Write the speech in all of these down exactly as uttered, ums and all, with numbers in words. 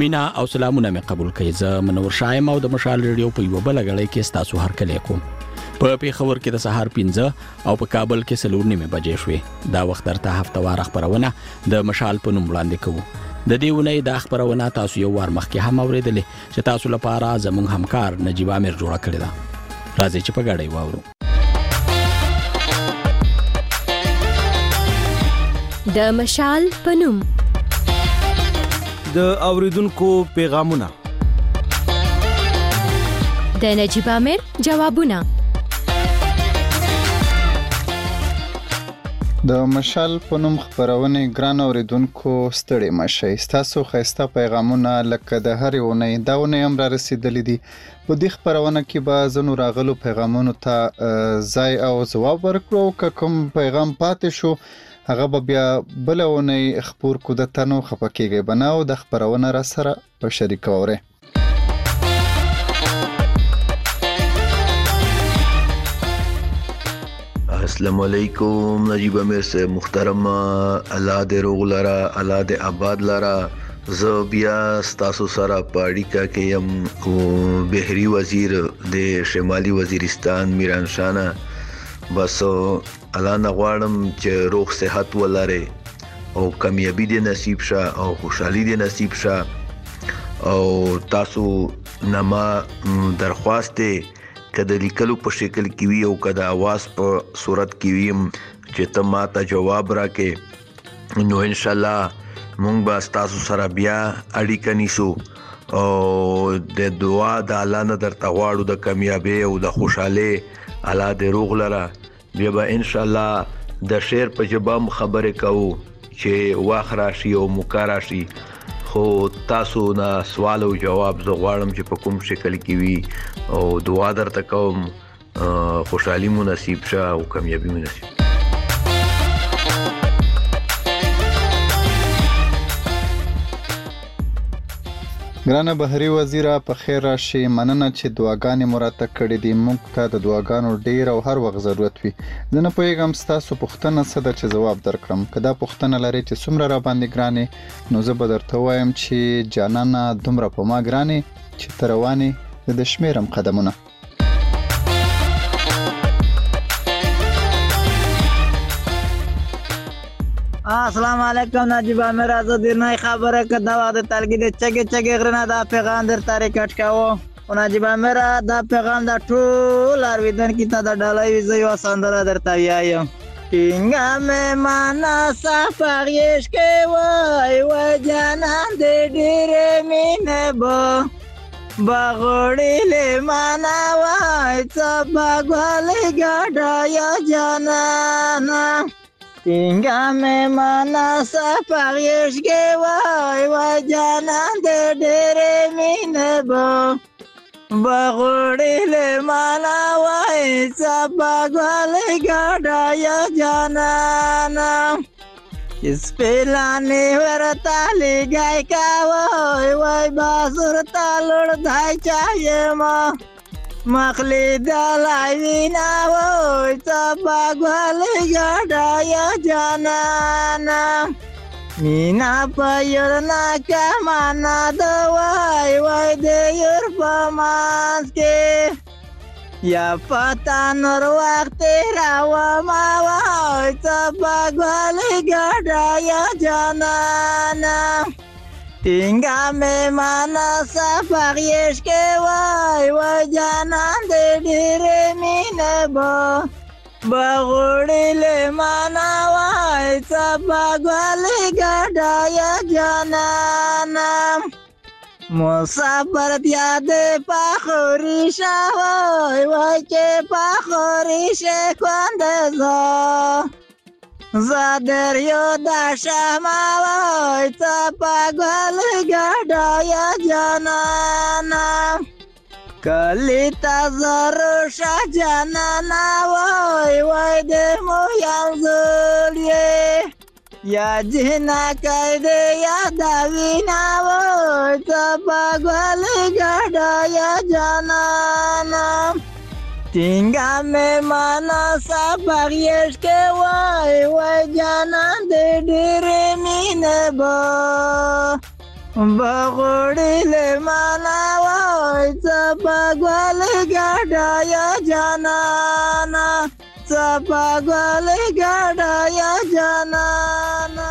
مینا او سلامونه مې قبول کړئ. زه منور شایم او د مشال ریډیو په یو بل غړې کې تاسو هر کله کوم. په پیښور کې د سهار پنځه او په کابل کې سلور نیمه بجې شوې. دا وخت درته هفتوار خبرونه د مشال په نوم وړاندې کوو. د دې ونې د خبرونه تاسو یو ور مخکې هم اوریدلې چې تاسو لپاره زموږ همکار نجیب امیر جوړه کړې ده. راځي چې په غړې واورو. د مشال په نوم د اوریدونکو پیغامونه، د نجیب امیر جوابونه. د مشال په نوم خبرونه ګران اوریدونکو ستړي مشي. تاسو خسته پیغامونه لکه د هر ونې دا ونې هم را رسیدلې دي. په دې خبرونه کې به زنو راغلو پیغامونو ته ځای او جواب ورکړو. که کوم پیغام پاتې شو هغه به بیا بلونه خبر کو د تنو خپکیږي بناو د خبرونه را سره په شریک وره. السلام علیکم. نجیب امیر سے محترم الله دې روغ لرا، الله دې آباد لرا. زه بیا ستاسو سره په اړیکه کې يم بهري وزیر د شمالي وزیرستان میران شانه. بس الله نغواړم چې روغ صحت ولري او کامیابی دې نصیب شه او خوشحالي دې نصیب شه. او تاسو نما درخواست کده لیکلو په شکل کې وي او کده आवाज په صورت کې وي چې ته ماته جواب راکې، نو ان شاء الله مونږ به تاسو سره بیا اړیکه نیسو او د دعا د الله نه درته غواړو د کامیابی او د خوشحالي. الله دې روغ لره. بیا به ان شاء الله د شعر په جبام خبرې کوو چې واخ راشي او موقع راشي. خو تاسو نه سوال او جواب زه غواړم چې په کوم شکل کې وي او دعا درته کوم خوشحالي مو نصیب شه او کامیابی مو نصیب. ګرانه بهري وزیره په خیر راشي. مننه چې دعاګانې مراته کړې دي. موږ ته د دعاګانو ډیر او هر وخت ضرورت وي. زه نه پوهیږم ستاسو پوښتنه څه ده چې جواب درکړم. که دا پوښتنه لري چې څومره را باندې ګرانې، نو زه به درته وایم چې جانانه دومره په ما ګرانې چې ته روانې د شمیرم قدمونه. السلام علیکم. نجیب امیر آزاد نه خبره که دا وخت تلګي د چګي چګي غرنه دا پیغام در تاریخ کټکاو. او نجیب امیر دا پیغام دا ټول ارویدن کی ته د ډالای ویزه یو سندره درته وایم. ټینګه مې معنا سفریش کې وای و جانان دې ډېر مینه بو باغړې له معنا وای څه باغوالې ګډا یا جانانا. ټینګه مې معنا سفریش کې وای و جانان دې ډېر مینه بو باغړې له معنا وای څه باغوالې ګډا یا جانانا. سپیلانی ورته لګای کا وای وای بازور ته لړ دای چای ما مخلی دلای وینا وای څه باغوالې ګډا یا جانانا. مینا پایرنا کمانا د وای وای د یور پمانس کې یا پتا نور وخت راو ما وای څه باغوالې ګډا یا جانانا. ټینګه مې معنا سفریش کې وای وای جانان دې ډېر مینه بو باغړې له معنا وای څه باغوالې ګډا یا جانانا. مسافر یاد پخوری شوای وای چې پخوری شه کواند زا زادر یو دا شما وای څه باغوالې ګډا یا جانانا. کلی تزارو شا جانانا وای وای دې مو یانزولیه یا جنا کده یا داوینا وای څه باغوالې ګډا یا جانانا. ټینګه مې معنا سفریش کې وای وای جانان دې ډېر مینه بو بغوړې له مانا وای څپګل ګډا یا جانانا څپګل ګډا یا جانانا.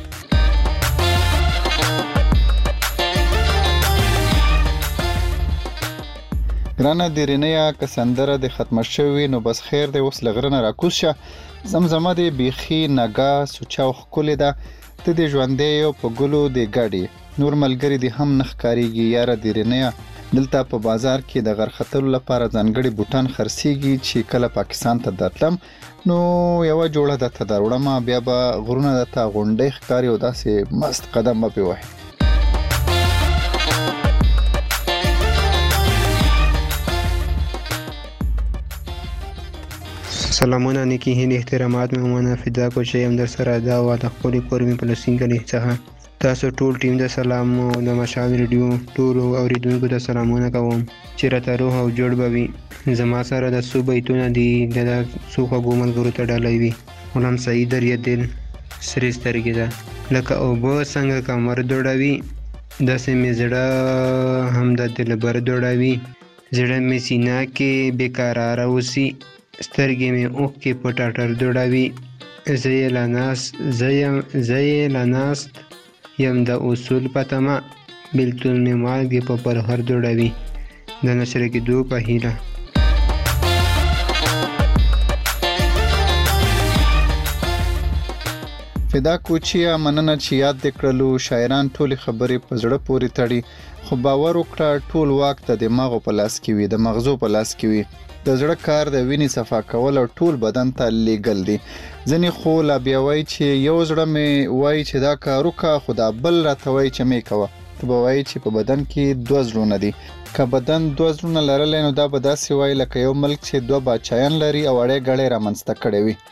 ګرانه دیرینیا که سندره د ختمه شوي نو بس خیر دی، اوس لغرنه راکوس شه. زمزمه دی بیخي نګا سوچا او ښکلې ده، ته د ژوندې یو په ګلو د ګډې، نور ملګري دي هم نه ښکارېږي. یاره دیرینیا دلته په بازار کې د غرختلو لپاره ځانګړي بوټان خرڅېږي چې کله پاکستان ته درتلم نو یوه جوړه درته دروړمه، بیا به غرونه درته غونډۍ ښکاري او داسې مست قدم به پرې وهي. سلامونه، نیکی هیلې احترامات مې ومنه، فدا کو چې یم در سره دا وه د ښکلې کورمې فلسطین کلي څخه. تاسو ټول ټیم د سلام او د مشال ریډیو ټولو اوریدونکو ته سلامونه کوم چې راته روح او جوړ به وي. زما سره د څو بیتونه دي د څو خوږو ملګرو ته ډالۍ وي. غلام سعید دریا دل سرې سترګې ده لکه اوبه څنګه کمر دوړوي، داسې مې زړه هم د دلبر دوړوي. زړه مې سینه کې بېقراره اوسي، سترګې مې اوښکې په ټټر دوړوي. زه یې له ناست زه یم زه یې له ناست یم د اصول په تمه، بېلتون مې مالګې په پرهر دوړوي د نشر کېدو په هیله. فدا کوچیا مننه چې یاد دې کړلو. شاعران ټولې خبرې په زړه پورې تړي، خو باور وکړه ټول واک د دماغو په لاس کې وي، د مغزو په لاس کې وي. د زړه کار د وینې صفا کول او ټول بدن ته لیږل دي. ځینې خو لا بیا وایي چې یو زړه مې وایي چې دا کار وکړه، خو دا بل راته وایي چې مې کوه. ته به وایي چې په بدن کې دوه زړونه دي. که بدن دوه زړونه لرلی نو دا به داسې وایي لکه یو ملک چې دوه باچایان لري او اړې ګړې رامنځته کړې وي.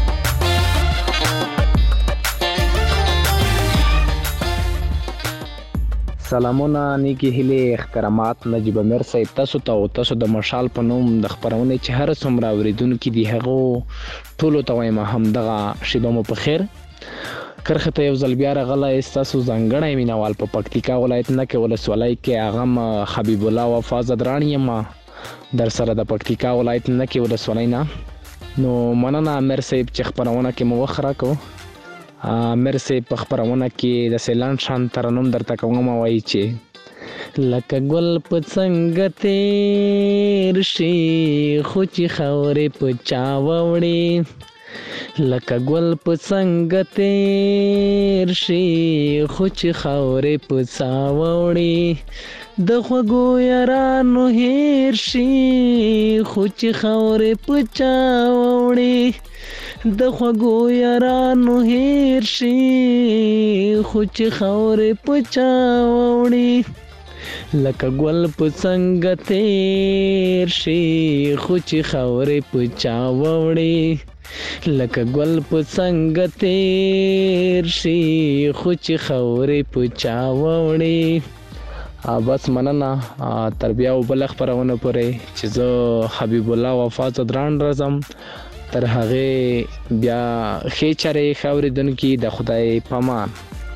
سلامونه، نیکی هیلې احترامات. نجیب امیر صاحب تاسو ته او تاسو د مشال په نوم د خپرونې چې هر څومره اوریدونکي دي هغو ټولو ته وایم همدغه شیبه مو په خیر. کرښې ته یو ځل بیا راغلی ستاسو ځانګړی مینهوال په پکتیکا ولایت نکې ولسوالۍ کې هغه م حبیب الله وفا زدران یم در سره د پکتیکا ولایت نکې ولسوالۍ نه. نو مننه امیر صاحب چې خپرونه کې مو وخت راکړو. امیر صاحب په خپرونه کې د سیلان شان ترنم درته کوم وایي چې لکه ګل په څنګه تیر شي خو چې خاورې په چا ووړي، لکه ګل په څنګه تیر شي خو چې خاورې په څا ووړي، د خوږو یارانو هیر شي خو چې خاورې په چا ووړي، د خوږو یارانو هیر شي خو چې خاورې په چا ووړي، لکه ګل په څنګه تیر شي خو چې خاورې په چا ووړي، لکه ګل په څنګه تیر شي خو چې خاورې په چا ووړي. بس مننه، تر بیا او بله خپرونه پورې چې زه حبیب الله وفا زدران راځم. تر هغې بیا ښې چارې ښه اورېدونکي د خدای په امان.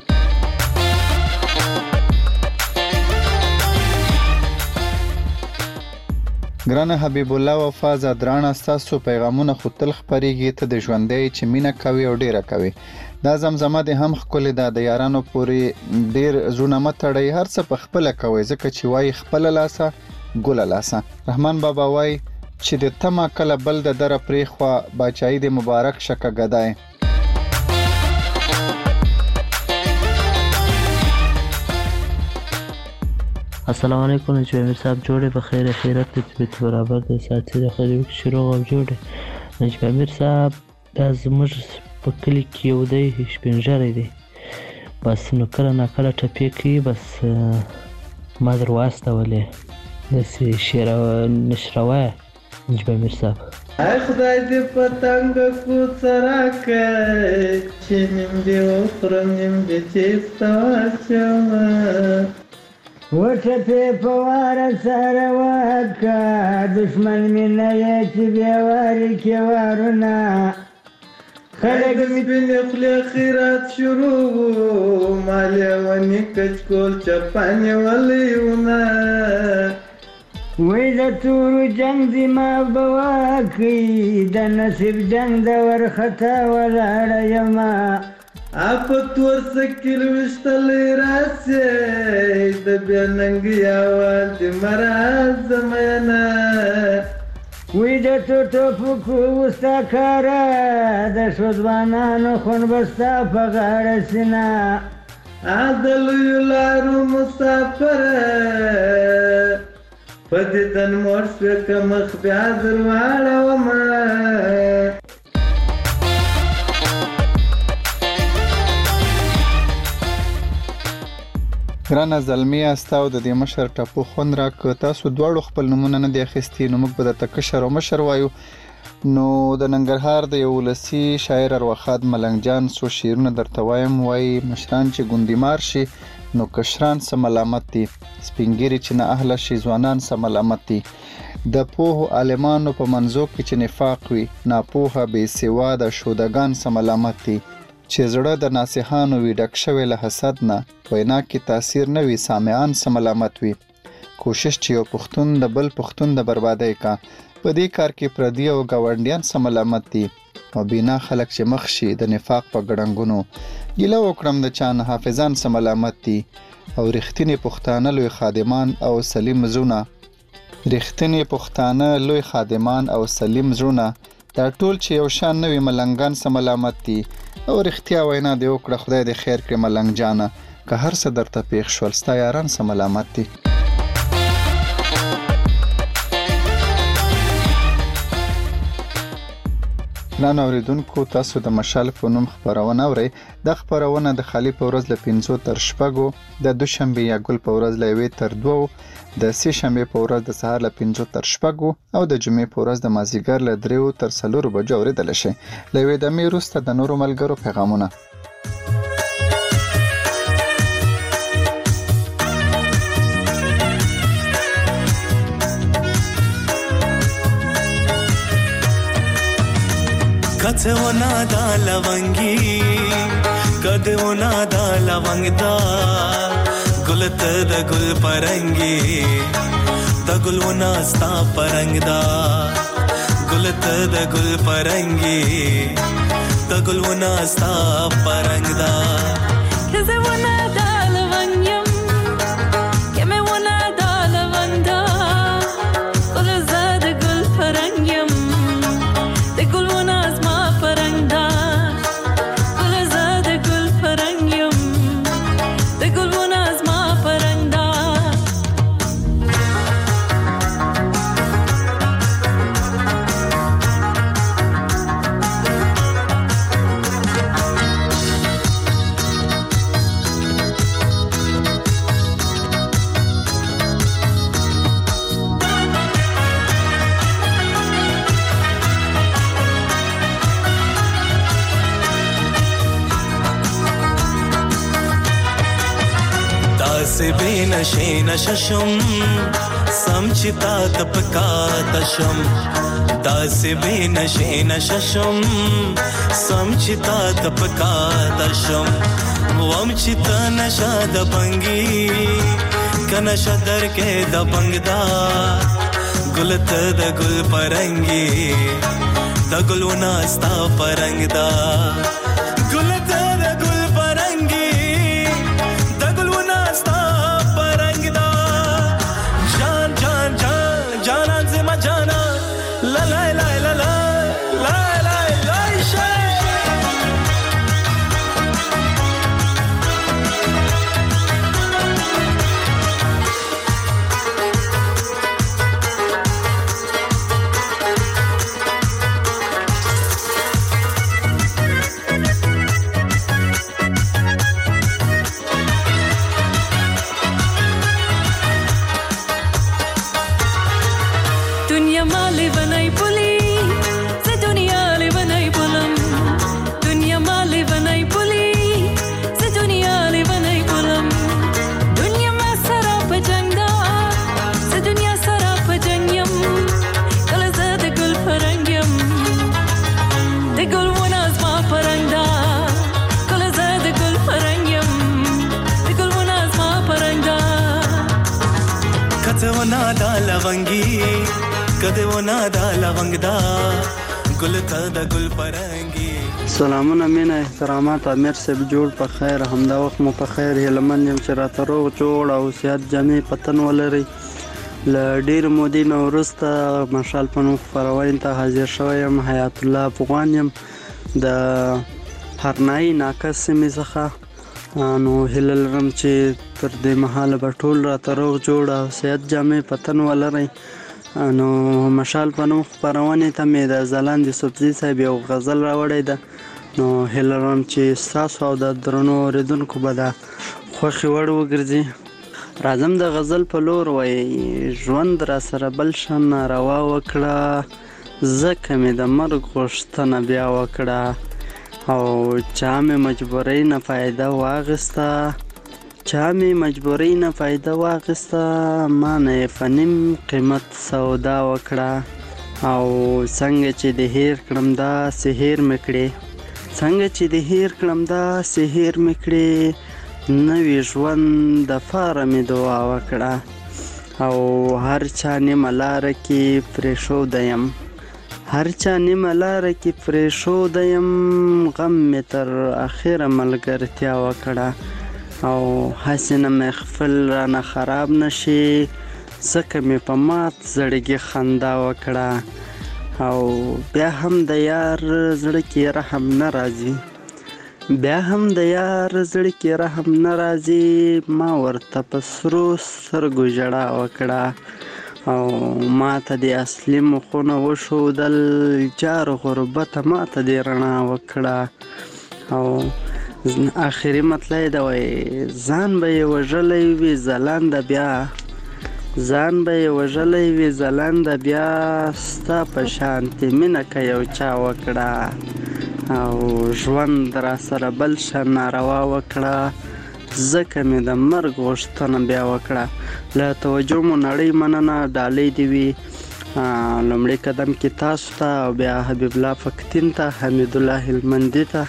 ګرانه حبیب الله وفا زدرانه، ستاسو پیغامونه خو تل خپرېږي. ته د ژوندی چې مینه کوي او ډېره کوي. دا زمزمه دې هم ښکلې ده. د یارانو پورې ډېر زړونه مه تړئ، هر څه په خپله کوئ، ځکه چې وایي خپله لاسه ګله لاسه. رحمان بابا وایي چې د تمه کله بل د دره پرېخوا، باچایي د مبارک شکه ګدای. السلام علیکم نجیب امیر صاحب، جوړې په خیر خیرت د طبیعت برابر د ساتي د خلیوک شروع او جوړې. نجیب امیر صاحب دا زموږ په کلي کې یو دی شپینژری دی، بس نو کله ناکله ټپې کوي، بس ما در واستولې داسې شعر نشروایه نجیب امیر صاحب. خدای دې پتنګ کوڅه راکړي چې نیم دې وخورم نیم دې چیسته واچومه، وټپې په واره سره وکړه دښمن مې نه یې چې بې وارې کې وارونه، خلق سپین خلی خیرات شروع مالی ونی کچکول چپانی ولیونا وی دا تورو جنگ دی ما بواکی دا نصیب جنگ دا ورخطا ولاړ یما آپ تور سکیل وشتلی راسی دا بیا ننگی آوال دی مراز زمینا وی دا تو توپکو وستا کارا دا شدوانانو خون بستا پا غار سینا عدلو یولارو مسافر پدیدن مورس بکا مخبی عذر والا وما ګرانه زلمیه ستا او د دې مشر ټاپو خوند راکړه. تاسو دواړو خپل نومونه نه دي اخیستي نو موږ به درته کشر او مشر وایو. نو د ننګرهار د یو ولسي شاعر ارواخاد ملنګ جان څو شعرونه درته وایم. وایي مشران چې ګوندیمار شي نو کشران څه ملامت دي، سپینګیري چې نه اهله شي ځوانان څه ملامت دي. د پوهو عالمانو په منځو کې چې نفاق وي ناپوهه بې سواده شودګان څه ملامت دي. چې زړه د ناصحانو وي ډک شوی له حسد نه وینا کې تاثیر نه وي سامعان څه ملامت وي. کوشش چې یو پښتون د بل پښتون د بربادۍ کا په دې کار کې پردي او ګاونډیان څه ملامت دي. او بینا خلک چې مخ شي د نفاق په ګړنګونو ګیله وکړم د چا نه حافظان څه ملامت دي. او رښتینې پښتانه لوی خادمان او سلیم زړونه رښتینې پښتانه لوی خادمان او سلیم زړونه دا ټول چې یو شان نوی ملنګان څه ملامت دي. او رښتیا وینا دې وکړه خدای دې خیر کړي ملنګ جانه که هر څه درته پیښ شول ستا یاران څه ملامت دي. ګرانو اورېدونکو تاسو د مشال په نوم خپرونه اورئ. دا خپرونه د خالي په ورځ له پنځو تر شپږو د دوشنبې یا ګل په ورځ له یوې تر دوو د سې شنبې په ورځ د سهار له پنځو تر شپږو او د جمعې په ورځ د مازدیګر له دریو تر څلورو بجو اورېدلی شئ. له یوې دمې وروسته د نورو ملګرو پیغامونه. کڅه ونا دا لونګي کده ونا دا لونګ دا ګلت د ګل پرنګي د ګل ونا ستا پرنګ دا ګلت د ګل پرنګي د ګل ونا ستا پرنګ دا کڅه ونا دا لونګم کمه ونا دا لوندا ګل زاد ګل پرنګم د ګل ونا से बेनशे नशशम समचिता तपका तशम दासे बेनशे नशशम समचिता तपका तशम वमचिता नशा दबंगी कनशा दर के दबंगदा गुलत द गुल परंगी द गुलवना स्ता परंगदा गुलत द गुल परंगी द गुलवना स्ता परंगदा जान जान जान जाना जिमा जाना ला ला ला ला ला ला ला ला शे لونګ دا ګل ته د ګل پرنګي. سلامونه مینه احترامات امیر صاحب جوړ په خیر همدا وخت مو په خیر هیلمن یم چې راته روغ جوړ او صحت جامع پتن ولري. له ډېر مودې نه وروسته مشال په نوم خپرونې ته حاضر شوی یم. حیات الله افغان یم د هرنایي ناکس سیمې څخه. نو هیله لرم چې تر دې مهاله به ټول راته روغ جوړ او صحت جامع پتن ولرئ. نو مشال په نوم خپرونې ته مې د ځلاند یوسفزي صاحب یو غزل راوړی ده. نو هیله لرم چې ستاسو او د درنو اورېدونکو به د خوښې وړ وګرځي. راځم د غزل په لور. وایي ژوند را سره بل شان ناروا وکړه، ځکه مې د مرګ غوښتنه بیا وکړه، او چا مې مجبورۍ نه فایده واخیسته چا مې مجبورۍ نه فایده واخیسته ما نه یې په نیم قیمت سودا وکړه. او څنګه چې د هیر کړم داسې هیر مې کړې څنګه چې د هیر کړم داسې هیر مې کړې نوي ژوند دپاره مې دعا وکړه. او هر چا نیمه لاره کې پرېښودی یم هر چا نیمه لاره کې پرېښودی یم غم مې تر اخره ملګرتیا وکړه. او هسې نه محفل رانه خراب نشي ځکه مې په مات زړګي خندا وکړه. او بیا هم د یار زړه کې رحم نه راځي بیا هم د یار زړه کې رحم نه راځي ما ورته په سرو سترګو ژړا وکړه. او ما ته د اصلي مخونه وښودل جار غربته ما ته د رڼا وکړه. او آخري مطلع ده وایي ځان به یې وژلی وي ځلانده بیا ځان به یې وژلی وي ځلانده بیا ستا په شانتې مینه که یو چا وکړه. او ژوند را سره بل شه ناروا وکړه ځکه مې د مرګ غوښتنه بیا وکړه. له توجه مو نړۍ مننه. ډالۍ دې وي لومړي قدم کې تاسو ته او بیا حبیب الله فکتین ته حمید الله هلمندي ته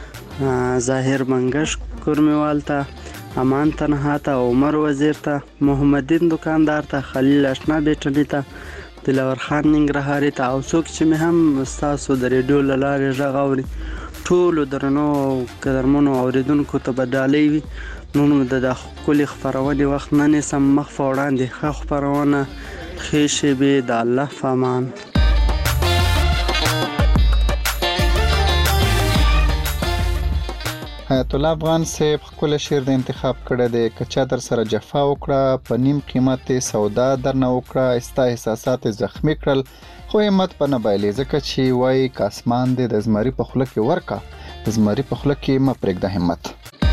ظاهر منګش کورمیوال ته امان تنها ته عمر وزیر ته محمدین دکاندار ته خلیل اشنا بیټني ته دلور خان ننګرهاري ته او څوک چې مې هم ستاسو د ریډیو له لارې غږ اوري ټولو درنو قدرمنو اورېدونکو ته به ډالۍ وي. نو نو د ښکلې خپرونې وخت نه نیسم مخ په وړاندې ښه خپرونه ښې شېبې د الله په امان. حیات الله افغان صاحب ښکلی شعر د انتخاب کړی دی. که چا در سره جفا وکړه په نیم قیمت سودا درنه وکړه ستا احساسات زخمی کړل خو همت به نه بایلي ځکه چې وایي که اسمان دی د زمري په خوله کې ورکه د زمري په خوله کې مه پرېږده همت.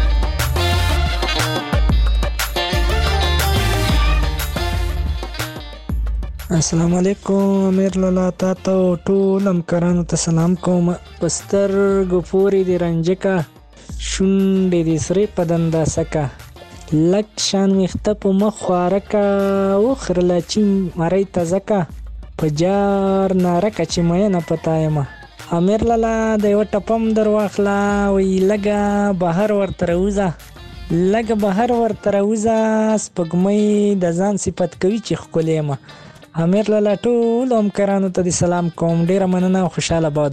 السلام علیکم امیر لالا تا ته ټول همکارانو ته سلام کوم. په سترګو پورې دې رنجکه شونډې دې سرې په دنداسه که لږ شان ویښته په مخ خواره که وخرله چې مرۍ تازه که په جار ناره که چې مینه په تا یمه. امیر لالا د یوه ټپم در واخله وایي لږه بهر ورته راوځه لږه بهر ورته راوځه سپوږمۍ د ځان صفت کوي چې ښکلې یمه. امیر لالا ټولو همکارانو ته دې سلام کوم. ډېره مننه او خوشحاله باد.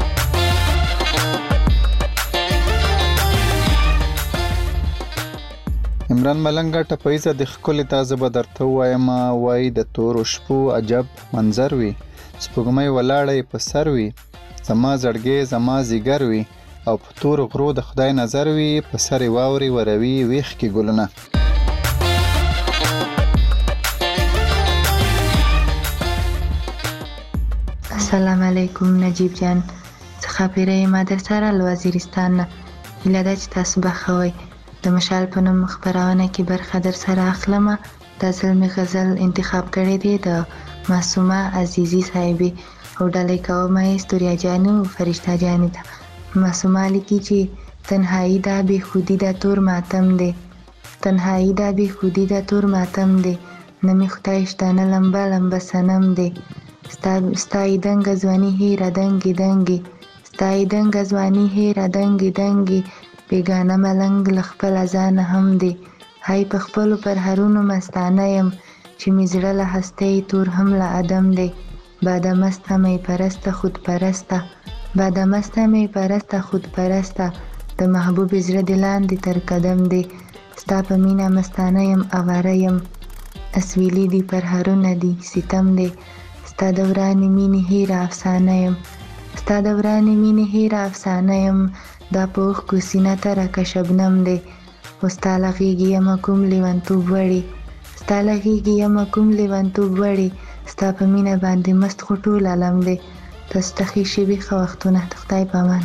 عمران ملنګه ټپیزه د ښکلې دا زه به درته ووایم وایي د تورو شپو عجب منظر وي سپوږمۍ ولاړه په سر وي زما زړګی زما زیګر وي او په تورو غرو د خدای نظر وي په سر یې واورې وروي ویښ کې ګلونه. السلام علیکم نجیب جان څخه پیره ما در سره له وزیرستان نه هیله ده چې تاسو به ښه وئ. د مشال په نوم خپرونه کې برخه در سره اخلم. دا ځل مې غزل انتخاب کړی دی د معصومه عزیزي صاحبې او ډالۍ کوم یې ستوریا جانو او فرشته جانې ته. معصومه لیکي چې تنهایی دا بې خودي دا تور ماتم دی تنهایی دا بې خودي دا تور ماتم دی نه مې خدای شته نه لمبه لمبه صنم دی ستا یې دنګه ځواني هیره دنګې دنګې ستا یې دنګه ځواني هیره دنګې دنګې بیګانه ملنګ له خپله ځانه هم دی هی په خپلو پرهرونو مستانه یم چې مې زړه له هستۍ تور هم له عدم دی بادمسته می پرسته خود پرسته بادمسته می پرسته خود پرسته د محبوب زړه د لاندې تر قدم دی ستا په مینه مستانه یم اواره یم اسویلي دي پرهرونه دي ستم دی ستا د ورانې مینې هیره افسانه یم ستا د ورانې مینې هیره افسانه یم دا په اوښکو سینه تره که شبنم دی و ستا له غېږې یمه کوم لیونتوب وړې ستا له غېږې یمه کوم لیونتوب وړې ستا په مینه باندې مست خو ټول عالم دی تاسو ته ښې شېبې ښه وختونه د خدای په امان.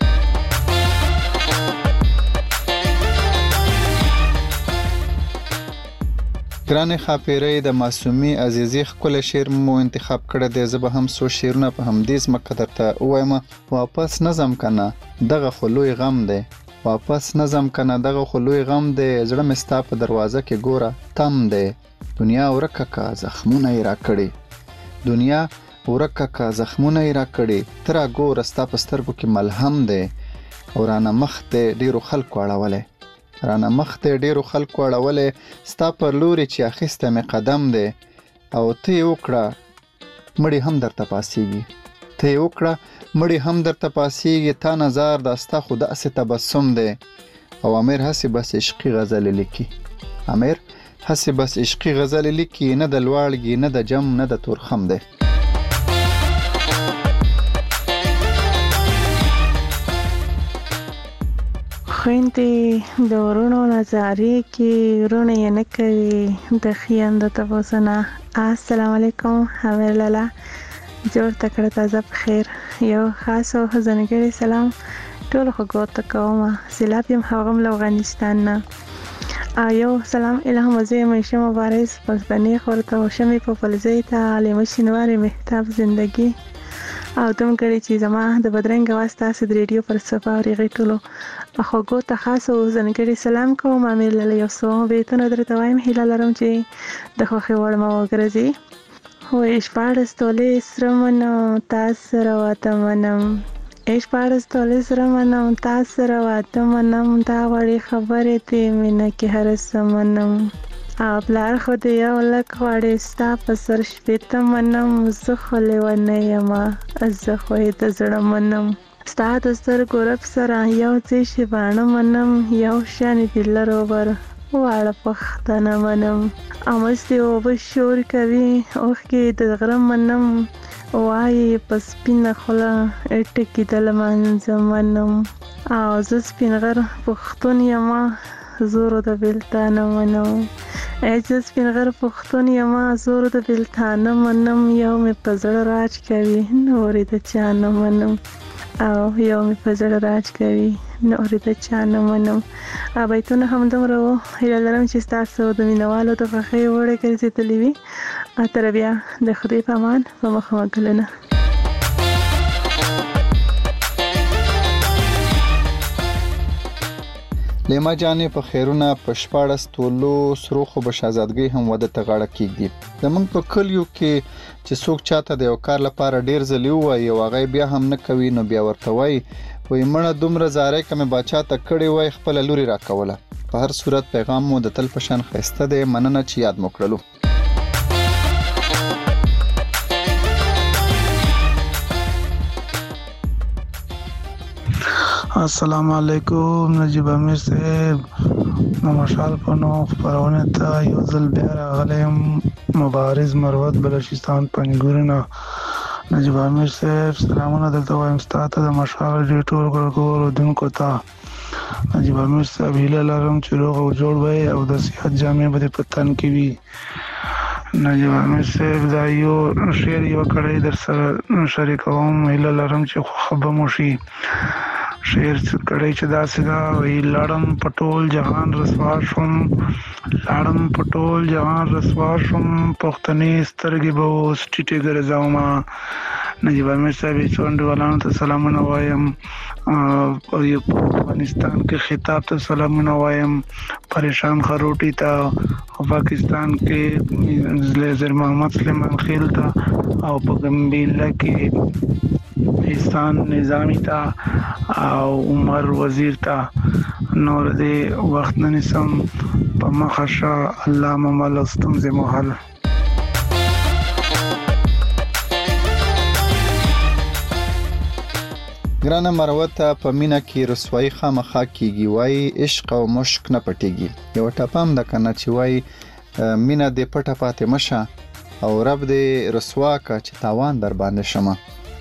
ګرانې ښاپیرۍ د معصومي عزیزي ښکلی شعر مو انتخاب کړی دی. زه به هم څو شعرونه په همدې ځمکه درته ووایم. واپس نه ځم که نه دغه خو لوی غم دی واپس نه ځم که نه دغه خو لوی غم دی زړه مې ستا په دروازه کې ګوره تم دی دنیا ورکه که زخمونه یې راکړي دنیا ورکه که زخمونه یې راکړي ته راګوره ستا په سترګو کې ملهم دی او رانه مخ دی ډېرو خلکو اړولی رانه مخ دی ډېرو خلکو اړولی ستا پر لورې چې اخیستی مې قدم دی او ته یې وکړه مړی هم درته پاسیږي ته یې وکړه مړی هم درته پاسیږي تا نظر دا ستا خو داسې تبسم دی او امیر هسې بس عشقي غزلې لیکي امیر هسې بس عشقي غزلې لیکي نه د لواړګي نه د جم نه د تورخم دی. خویندې د ورونو نظارې کې ورونه یې نه کوي د خویندو تپوسونه. السلام علیکم امیر لالا جوړ تکړه تازه په خیر یو خاص او ځانګړی سلام ټولو خوږو ته کوم سلام یم هغم له افغانستان نه یو سلام الهام وزیر میشه مبارز پسبنی خورته و شمی په فلزی ته عالم شینواری مهتاب زندگی او دوم کړي چې زما د بدرنګ आवाज تاسو د ریډیو پر صفه اورېږئ ټولو خوږو ته خاص او ځانګړی سلام کوم. امیر لاله یو څو بیتونه درته وایم هیله لرم چې د خوښې وړ مو وګرځي. وایي شپاړس تولې سره منم تا سره واته منم شپاړس تولې سره منم تا سره واته منم دا وړې خبرې دې مینه کې هر څه منم او پلار خو د یو لک غواړې ستا په سر شپېته منم زه خو لیونی یمه زه خو یې د زړه منم ستا د سترګو رپ سره یو څه شي باڼه منم یو شان دي لروبر واړه پښتنه منم امستې اوبه شور کوي اوښکې د غره منم وایي په سپینه خوله ټکېدل منځه منم او زه سپین غر پښتون یمه زورو د بېلتانه منم ای زه سپین غر پښتون یمه زورو د بېلتانه منم یو مې په زړه راج کوي نورې د چا نه منم او یو مې په زړه راج کوي نورې د چا نه منم. بیتونه همدومره وو هیله لرم چې ستاسو د مینوالو د خوښۍ وړ ګرځېدلې وي. تر بیا د خدای په امان په مخامخ لیما جانې په خیرونه په شپاړس تولو سرو خو به شهزادګۍ هم واده ته غاړه کېږدي. زموږ په کلیو کې چې څوک چاته د یو کار لپاره ډېر ځلې ووایي او هغه بیا هم نه کوي نو بیا ورته وایي وایي مړه دومره زارۍ که مې باچا ته کړې وای خپله لورې راکوله. په هر صورت پیغام مو د تل په شان ښایسته دی. مننه چې یاد مو کړلو. السلام علیکم نجیب امیر صاحب د مشال په نوم خپرونه ته یو ځل بیا راغلی یم مبارز مروت بلوچستان پنجګورونه. نجیب امیر صاحب سلامونه درته وایم ستا ته د مشال ډېر ټول اورېدونکو ته. نجیب امیر صاحب هیله لرم چې روغ او جوړ وئ او د صحت جامې به دې په تن کې وي. نجیب امیر صاحب دا یو شعر یو کړی در سره شریکوم هیله لرم چې خوښه به مو شي. شعر کړی چې داسې دا وایي لاړم په ټول جهان رسوا شوم لاړم په ټول جهان رسوا شوم پښتنې سترګې به اوس ټیټې ګرځومه. نجیب امیر صاحب چونډیوالانو ته سلامونه وایم او په افغانستان کې خطاب ته سلامونه وایم پریشان خروټي ته او پاکستان کې زیر محمد سلیمان خیل ته او په ګمبیلا کې احسان نظامی ته او عمر وزیر ته نور دې وخت نه نیسم په مخه شه الله ممل ستونزې مو حل. ګرانه مروته په مینا کې رسوایی خامخا کیږي، وای عشق او مشک نه پټیږي. یو ټاپام د کنه چې وای مینا دې پټه پاتې مشه او رب دې رسوا کا چې تاوان در باندې شمه.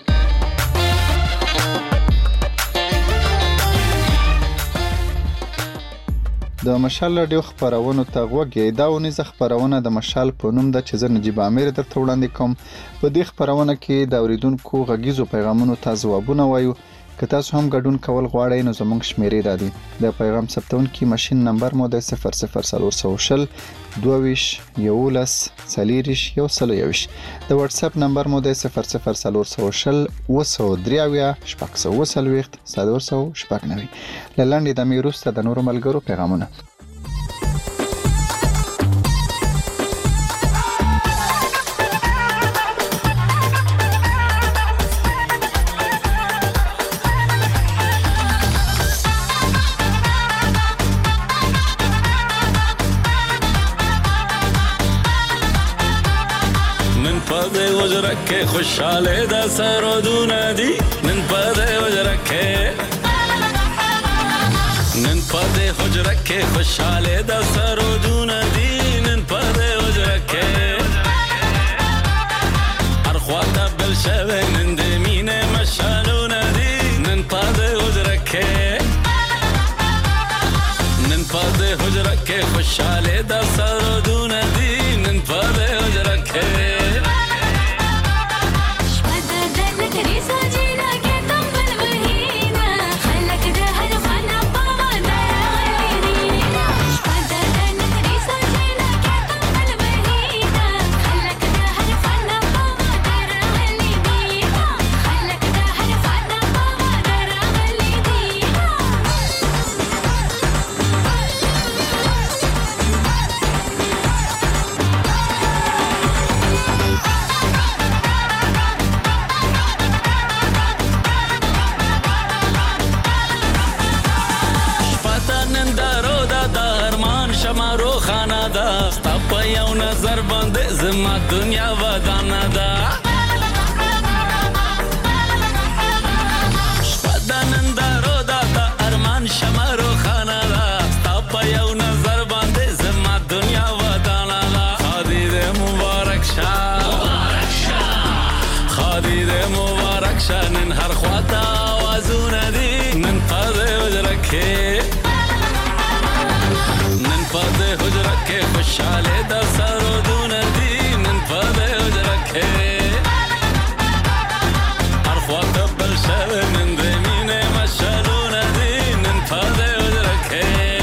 د مشال رادیو خبرونو ته غوږی دا ونیزه خبرونه د مشال په نوم ده چې زه نجیب امیر درته وړاندې کوم. په دې خبرونه کې د اوریدونکو غږیزو پیغامونو ته ځوابونه وایو. که تاسو هم ګډون کول غواړئ نو زموږ شمیرې دا دي. د پیغام ثبتونکي ماشین نمبر مو د صفر صفر څلور سوه شل دوه ویشت یولس څلېرویشت یو سل او یوویشت. د واتس اپ نمبر مو د صفر صفر څلور سوه شل اوه سوه درې اویا شپږ سوه اوه څلوېښت څلور سوه شپږ نوي. له لنډې دمې وروسته د نورو ملګرو پیغامونه. के खुशहाले दा सरोदूना दी नन पदे हुजरा के नन पदे हुजरा के खुशहाले दा सरोदूना दी नन पदे हुजरा के अरख्वाता بالشبه नन दमीने मशालूना दी नन पदे हुजरा के नन पदे हुजरा के खुशहाले दा सरोदूना दी नन पदे हुजरा के زما دنیا ودانه ده شپه نندارو دا د ارمان شمارو خانه ده ستا په یو نظر باندې زما دنیا ودانه ده. خادي دې مبارک شه مبارک شه خادي دې مبارک شه نن هر خواته آوازونه دي نن په دې حجره کې نن په دې حجره کې خوشحاله ده سرودونه دي أرخواك بالشبه من دمينة مشالونة دي ننفاذي ودركي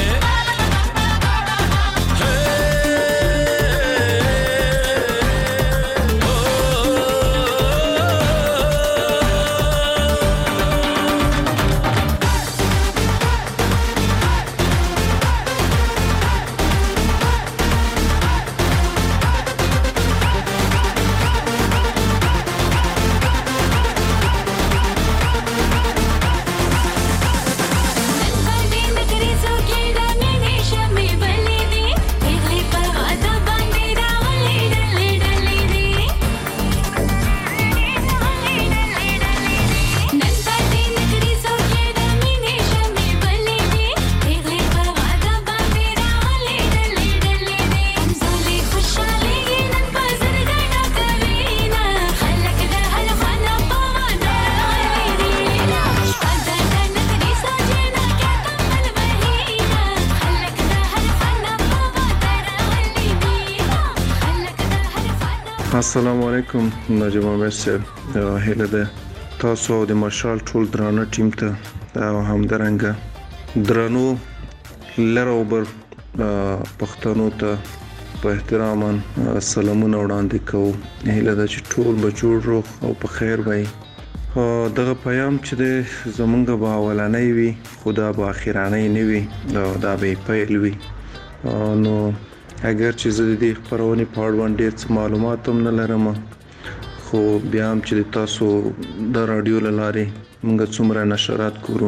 السلام علیکم نجیب امیر صاحب. هیله ده تاسو او د مشال ټول درانه ټیم ته او همدارنګه درنو لره اوبر پښتنو ته په احترام سلامونه وړاندې کوو. هیله ده چې ټول به جوړ روغ او په خیر وي. دغه پیغام چې د زمونږ به اولنۍ وي خو دا به اخرانۍ نه وي، دا به پیل وي. نو اگر چې زه د دې خبرونې په اړوند ډېر څه معلومات هم نه لرم، خو بیا هم چې تاسو د رادیو له لارې موږ څومره نشرات کوو،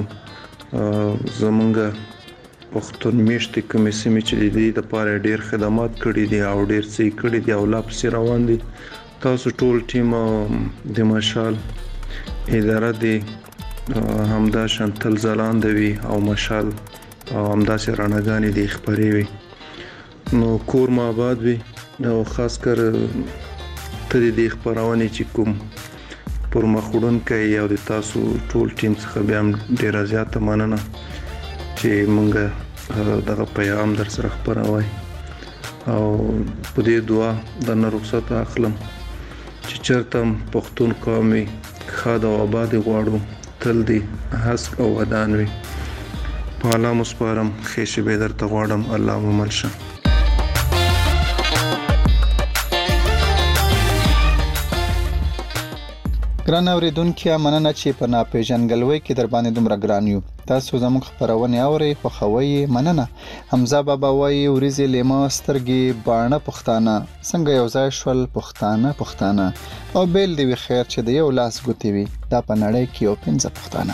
زمونږ پښتون میشتې کومې سیمې چې د دې لپاره ډېر خدمات کړي دي او ډېر څه کړي دي او لا پسې روان دي. تاسو ټول ټیم د مشال اداره دی همدا شانتل ځلاند وي او مشال او همداسې رڼاګانې دې خپرې وي نو کور مو آباد وي او خاص کر ته دې خپرونې چې کوم پر مخ وړونکی او د تاسو ټول ټیم څخه بیا هم ډېره زیاته مننه چې مونږ دغه پیغام در سره خپروئ او په دې دعا درنه رخصت اخلم چې چېرته هم پښتون قوم وي ښاد او آباد یې غواړو تل دې هسک او ودان وي په الله مو سپارم ښې شېبې درته غواړم الله مو مل شه ګران اورېدونکي مننه چې په ناپېژندګلوۍ کې در باندې دومره ګران یو تاسو زموږ خپرونې اورئ خوښوئ مننه حمزه بابا وایي وریځې لیمه سترګې باڼه پښتانه څنګه یو ځای شول پښتانه پښتانه او بیل دې وي خیر چې د یو لاس ګوتې وي دا په نړۍ کې یو پنځه پښتانه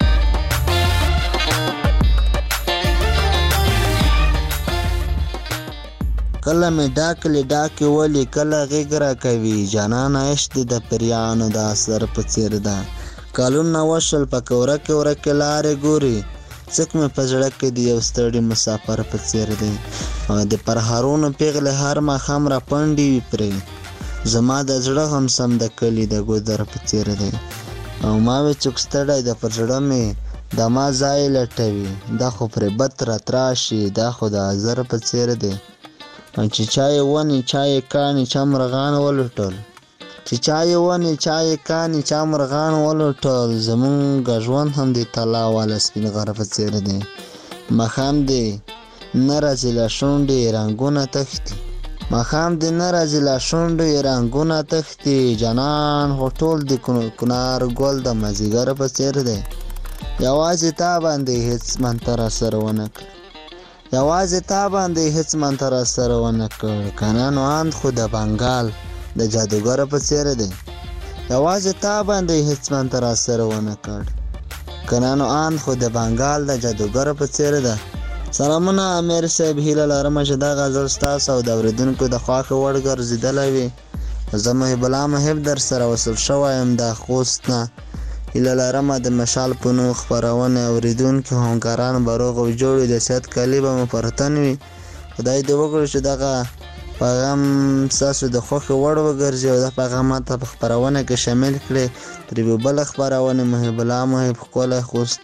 کله مې ډاکلې ډاکې ولې کله غېږ راکوي جانانه عشق دې د پریانو د اثر په څېر ده کلونه وشول پکې ورکې ورکې لارې ګوري څوک مې په زړه کې د یو ستړي مسافر په څېر دی او د پرهارونو پیغلې هر ماښام راپنډې وي پرې زما د زړه هم سم د کلي د ګودر په څېر دی او ما وې څوک ستړی د پر زړه مې د ما ځای لټوي دا خو پرې بد راتراشي دا خو د ازر په څېر دی چې چا یې ونې چا یې کاڼي چا مرغان ولوټل چې چا یې ونې چا یې کاڼي چا مرغان ولوټل زمونږ ژوند هم د طلا واله سپین غره په څېر دی ماښام دی نه راځي له شونډې رنګونه تښتي ماښام دی نه راځي له شونډې رنګونه تښتي جانان خو ټول د کنار ګل د مازدیګر په څېر دی یوازې تا باندې هېڅ منته راسره ونه کړ یوازې تا باندې هېڅ منته راسره ونه کړ کنه نو اند خو د بنګال د جادوګر په څېر دی یوازې تا باندې هېڅ منته راسره ونه کړ کنه نو اند خو د بنګال د جادوګر په څېر ده سلامونه امیر صاحب هیله لرمه چې دا غزل ستاسو او د اورېدونکو د خوښې وړ ګرځېدلی وي زه محب الله محب در سره وصل شوی یم د خوست نه هیله لرمه د مشال په نوم خپرونې اورېدونکي همکاران به روغ او جوړ وي د صحت کالي به مو پر تن وي خدای دې وکړي چې دغه پیغام ستاسو د خوښې وړ وګرځي او دا پیغام ماته په خپرونه کې شامل کړي تر یوې بله خپرونې محب الله محب ښکلی خوست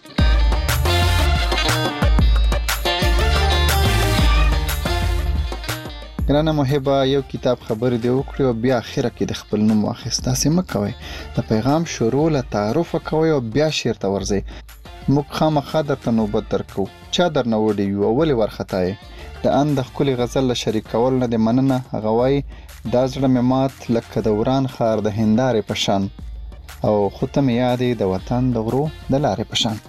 ګرانه محبه یو کتاب خبرې دی وکړي او بیا اخره کې د خپل نوم واخیست داسې مه کوئ د پیغام شروع له تعارفه کوئ او بیا شعر ته ورځئ موږ خامخا درته نوبت درکو چا درنه وړي وي او ولې وارخطا یې د ان د ښکلي غزل له شریک کولو نه دې مننه هغه وایي دا زړه مې مات لکه د وران ښار د هندارې په شان او خو ته مې یادې د وطن د غرو د لارې په شان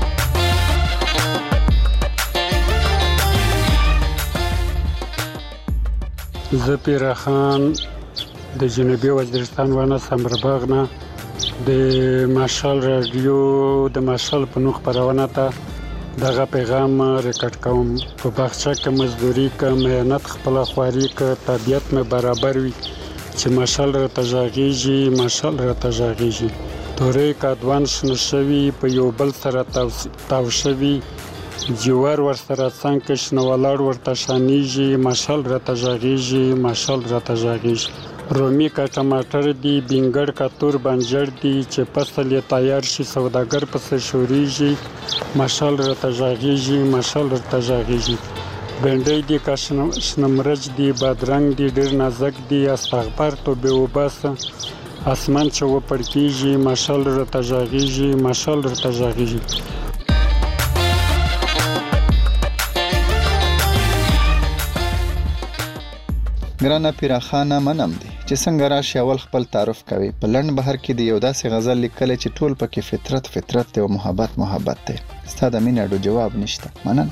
زه پیره خان د جنوبي وزیرستان ونه سمرباغ نه د مشال رادیو د مشال په نوم خپرونه ته دغه پیغام ریکارډ کوم په باغچه کې مزدوري کوم مهنت خپل خواري کوم طبيعت مې برابر وي چې مشال را تجاغيږي مشال را تجاغيږي تورې کادوان شنه شوي په یو بل سره تاو شوي جوار ور سره څنګه شنه ولاړ ورته شانيږي مشال را تجاغيږي مشال را تجاغيږي رومي کا ټماټر دی بینګړ کا تور بنجر دی چې فصل یې تیار شي سوداګر پس شوريږي مشال را تجاغيږي مشال را تجاغيږي بنډۍ دی کا شنه مرچ دی بادرنګ دی ډیر نازک دی استغفار تو به وبس اسمان چې و پړکیږي مشال را تجاغيږي مشال را تجاغيږي ګرانه پیراخانه منم دی چې څنګه راشي اول خپل تعارف کوي په لند بهر کې دی یو داسې غزل لیکلی چې ټول پکې فطرت فطرت دی او محبت محبت دی ستا د مینې اډو جواب نشته مننه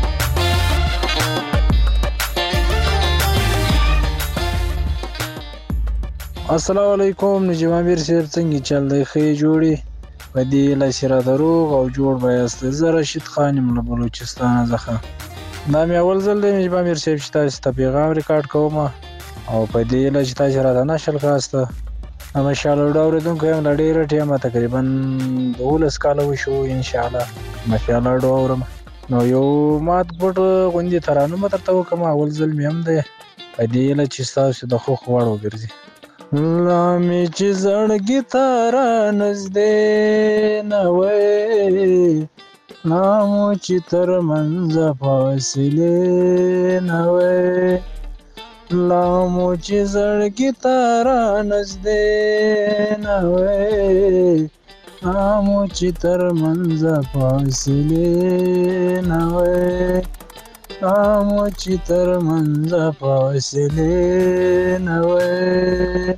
السلام علیکم نجیب امیر صاحب څنګه چل دی ښې جوړې په دې لاسې را دروغ او جوړ به یاست زه رشید خان یم له بلوچستانه څخه دا مې اول ځل دی نجیب امیر صاحب چې تاسو ته پیغام ریکارډ کوم او په دې هیله چې تاسو راته نشل کاسته ماشاءالله وړو اورېدونکو یم له ډېره ټیمه تقریبا دولس کاله وشو انشاءالله ماشاءالله وړو اورم نو یو مات ګوټ غوندې ترانه به درته وکړم اول ځل مې هم دی په دې هیله چې ستاسو د خوښ وړ وګرځي لا مې چې زړګي ته رانږدې نه وې لا مو چې تر منځه فاصلې نه وې لا مو چې زړګي ته رانږدې نه وې لا مو چې تر منځه فاصلې نه وې لا مو چې تر منځه فاصلې نه وې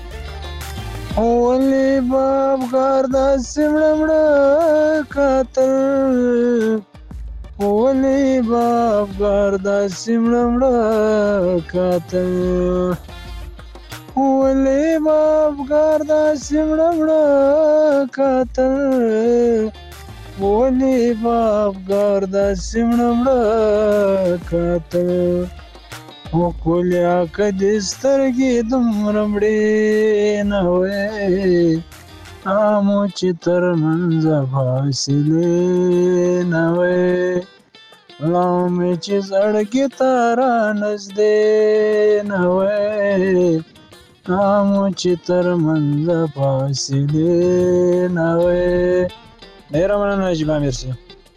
ولې باب غار داسې مړه مړه کاتل ولې باب غار داسې مړه مړه کاتل ولې باب غار داسې مړه مړه کاتل ولې باب غار داسې مړه مړه کاتل وکولیا کدې سترګې دومره مړې نه وې آمو چې تر منځه فاصلې نه وې لا مې چې زړګي ته رانږدې نه وې آمو چې تر منځه فاصلې نه وې ډېره مننه نجیب امیر صاحب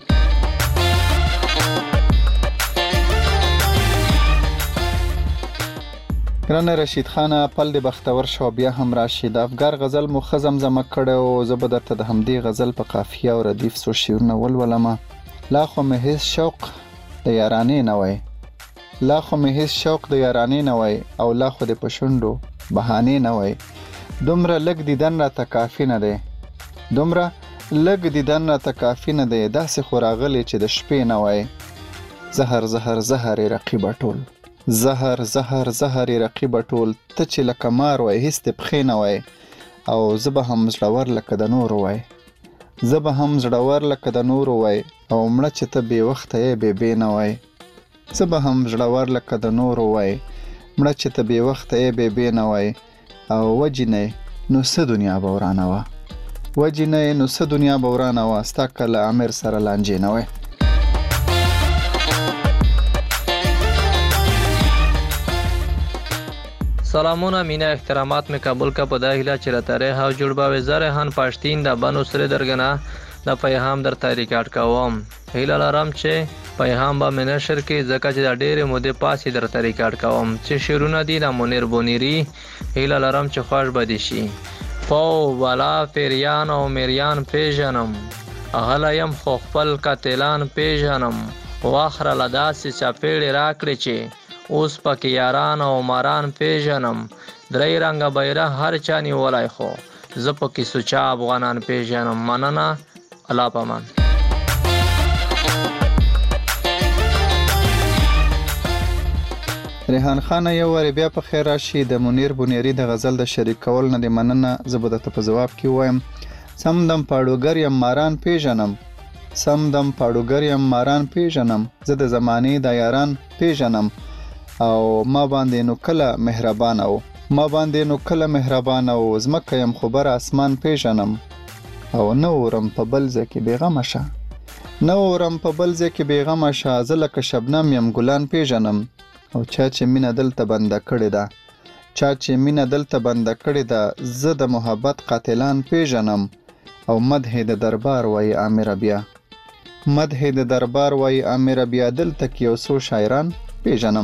ګرانه رشید خانه پل د بختور شو بیا هم راشي د افګار غزل مو ښه زمزمه کړی او زه به درته د همدې غزل په قافیه او ردیف څو شعرونه ولولمه لا خو مې هېڅ شوق د یارانې نه وی لا خو مې هېڅ شوق د یارانې نه وی او لا خو د په شونډو بهانې نه وی دومره لږ دیدن راته کافي نه دی دومره لږ دیدن راته کافي نه دی داسې خو راغلی چې د شپې نه وی زهر زهر زهر یې رقیبه ټول زهر زهر زهر رقیب ټول ته چې لکه مار وای هیڅ د پخې نه وای او زه به هم زړور لکه د نور وای زه به هم زړور لکه د نور وای او مړه چې ته بې وخته یې بې بې نه وای زه به هم زړور لکه د نور وای مړه چې ته بې وخته یې بې بې نه وای او وجنې نو څه دنیا به ورانه وه وجنې نو څه دنیا به ورانه وه ستا که له امیر سره لانجې نه وای سلامونه مینه احترامات می قبول کا په دا هیله چې را تاریخ او جوړ باوي زرهان پښتین د بنو سره درګنا د پیغام در تاریخات کوم هیله لرم چې پیغام به منشر کې ځکه چې د ډېرې مودې پاسې در تاریخات کوم چې شیرونه دي د منیر بونیری هیله لرم چې خوښ بد شي فو والا پیریان او میریان پیژنم غلایم خو خپل قاتلان پیژنم واخره لداسې چاپېړې راکړي چې اوس پکې یاران او ماران پیژنم درې رنګه بیرغ هر چا نیولی خو زه پکې سوچا افغانان پیژنم مننه الله پامان ریحان خان یو وری بیا په خیر راشي د منیر بونیری د غزل د شریک کول نه د مننه زه به درته په جواب کې وایم سم دم پاړوګر یم ماران پیژنم سم دم پاړوګر یم ماران پیژنم زه د زمانې د یاران پیژنم او ما باندې نو کله مهربان او ما باندې نو کله مهربان او زمکه يم خبر اسمان پیژنم او نو ورم په بلځه کې بیغمه شه نو ورم په بلځه کې بیغمه شه زه لکه شبنم يم ګلان پیژنم او چا چې مینه دلته بنده کړې ده چا چې مینه دلته بنده کړې ده زه د محبت قاتلان پیژنم او مدح د دربار وای امیر بیا مدح د دربار وای امیر بیا دلته کې یو څو شاعران پیژنم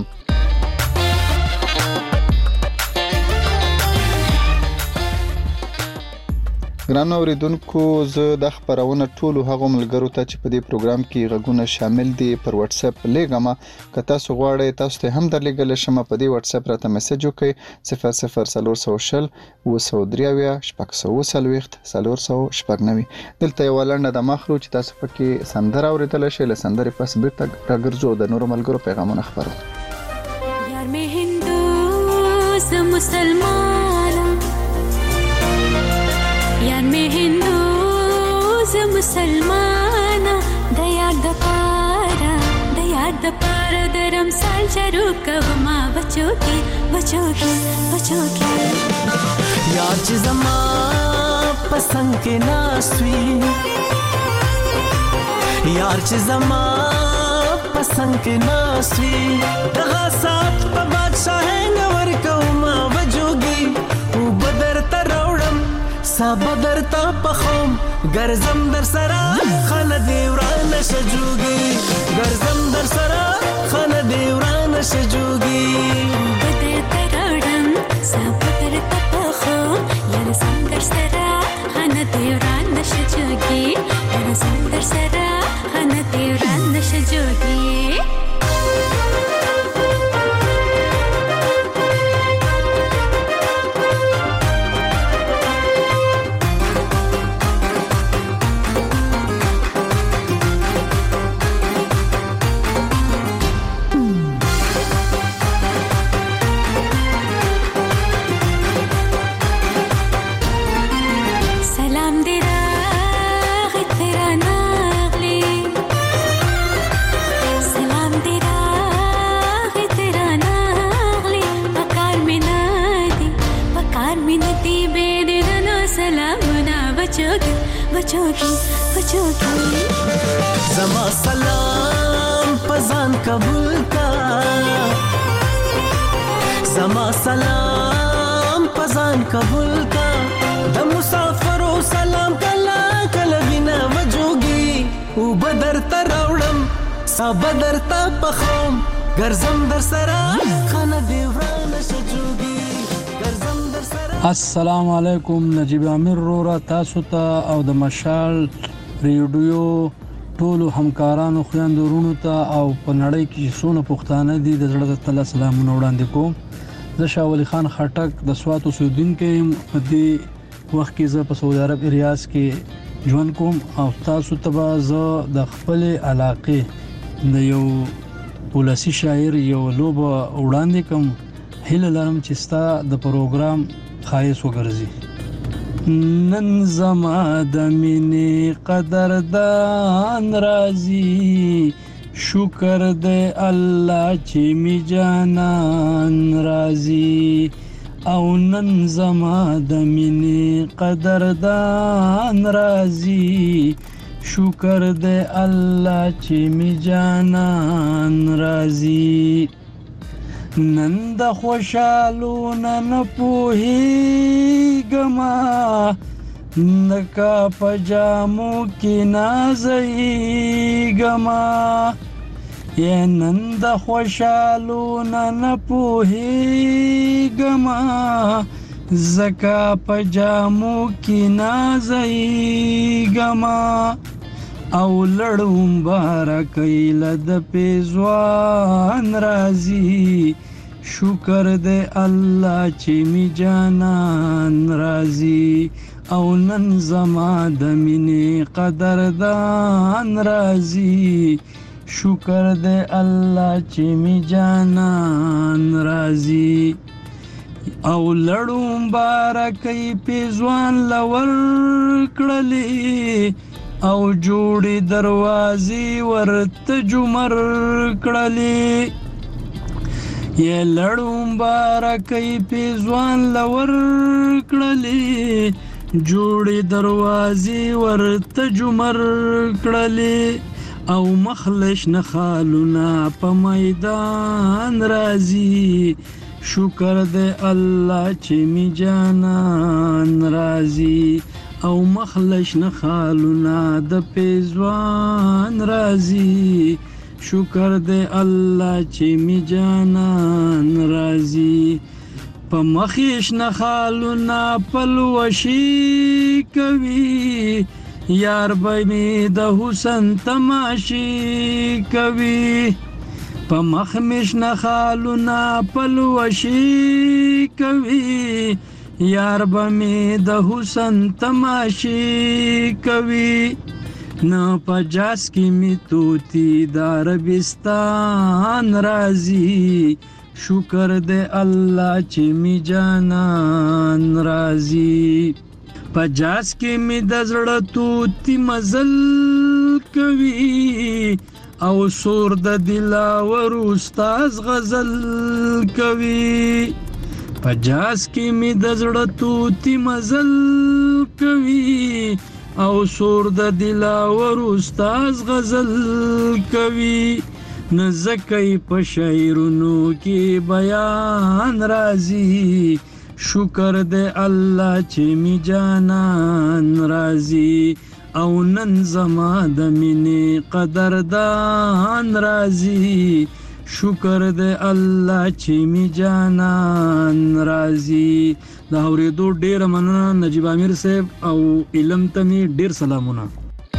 ګرانو اوریدونکو زه د خبرونه ټولو هغو ملګرو ته چې په دې پروګرام کې غږونه شامل دي پر واتس اپ لیږم که تاسو غواړئ تاسو ته هم درلیږلی شم په دې واتس اپ راته میسج وکړئ صفر صفر څلور سوه شل اوه سوه درې اویا شپږ سوه اوه څلوېښت څلور سوه شپږ نوي دلته یوه لنډه دمه اخلو چې تاسو پکې سندره اورېدلی شئ له سندرې پس بیرته راګرځو د نورو ملګرو پیغامونه خپرو یار مې هندو زه مسلمانم یار مې هندو زه مسلمانه د یار د پاره د یار प्यार द पार د रमसाल चरू कवमा बचो की बचो की बचो की यार چې زما پسند کې ناسوي यार چې زما پسند کې ناسوي دغه سات په بادشاہ نور کوما وجوږي او بدر تروړم سا بدر تا پخوم ګرځم در سره خل دیوران شجوږي ګرځم در سره خل دیوران شجوږي بدر تروړم سا بدر تا پخوم ګرځم در سره خل دیوران شجوږي ګرځم در سره خل دیوران شجوږي زما سلام پزان قبول کا زما سلام پزان قبول کا د مسافرو سلام کلا کلا بنا وجوږي او بدر تراوړم سا بدر تا پخوم ګرځم در سره خانه دیوران شجوږي ګرځم در سره. السلام علیکم، نجیب امیر رورا تاسو ته او د مشال ریډیو ټولو همکارانو خویندو ورونو ته او په نړۍ کې څونه پښتانه دي د زړه تعالی سلامونه وړاندې کوم. زه شاه ولی خان خټک د سوات اوسیدونکی یم. په دې وخت کې زه په سعودي عرب ریاض کې ژوند کوم او تاسو ته به زه د خپل علاقې د یو ولسی شاعر یو لوبه وړاندې کوم. هیله لرم چې ستا د پروګرام خایس وګرځي. نن زما د مینې قدردان راځي، شکر دې الله چې می جانان راځي. او نن زما د مینې قدردان راځي، شکر دې الله چې می جانان راځي. نن د خوشالو نن پوهیږما نکا پجامو کې نازیږما. یا نن د خوشالو نن پوهیږما زکا پجامو کې نازیږما. او لړم بارکې لد پیزوان راځي، شکر دې الله چې می جانان راځي. او نن زما د مینې قدردان راځي، شکر دې الله چې می جانان راځي. او لړم بارکې پیزوان لور کړلې، او جوړې دروازې ورته جمر کړلې. یا لړم بارکې پیزوان لور کړلې، جوړې دروازې ورته جمر کړلې. او مخلش نخالونه په میدان راځي، شکر دې الله چې می جانان راځي. او مخلش نخالونه د پیزوان راځي، شکر دې الله چې می جانان راځي. په مخیش نخالونه پلوشي کوي، یار به می د حسن تماشي کوي. په مخمش نخالونه پلوشي کوي، یار به می د حسن تماشي کوي. نه پجاس کې می توتی د عربستان راځي، شکر دې الله چې می جانان راځي. پجاس کې می د زړه توتی مزل کوي، او سور د دلاور استاد غزل کوي پجاس کې می د زړه توتی مزل کوي او سور د دلاور استاد غزل کوي نزکای په شعرونو کې بیان راځي شکر دې الله چې می جانان راځي او نن زما د مینې قدردان راځي شکر دې الله چې می جانان راځي دا اورېدو ډېره مننه نجیب امیر صاحب او علم ته می ډېر سلامونه.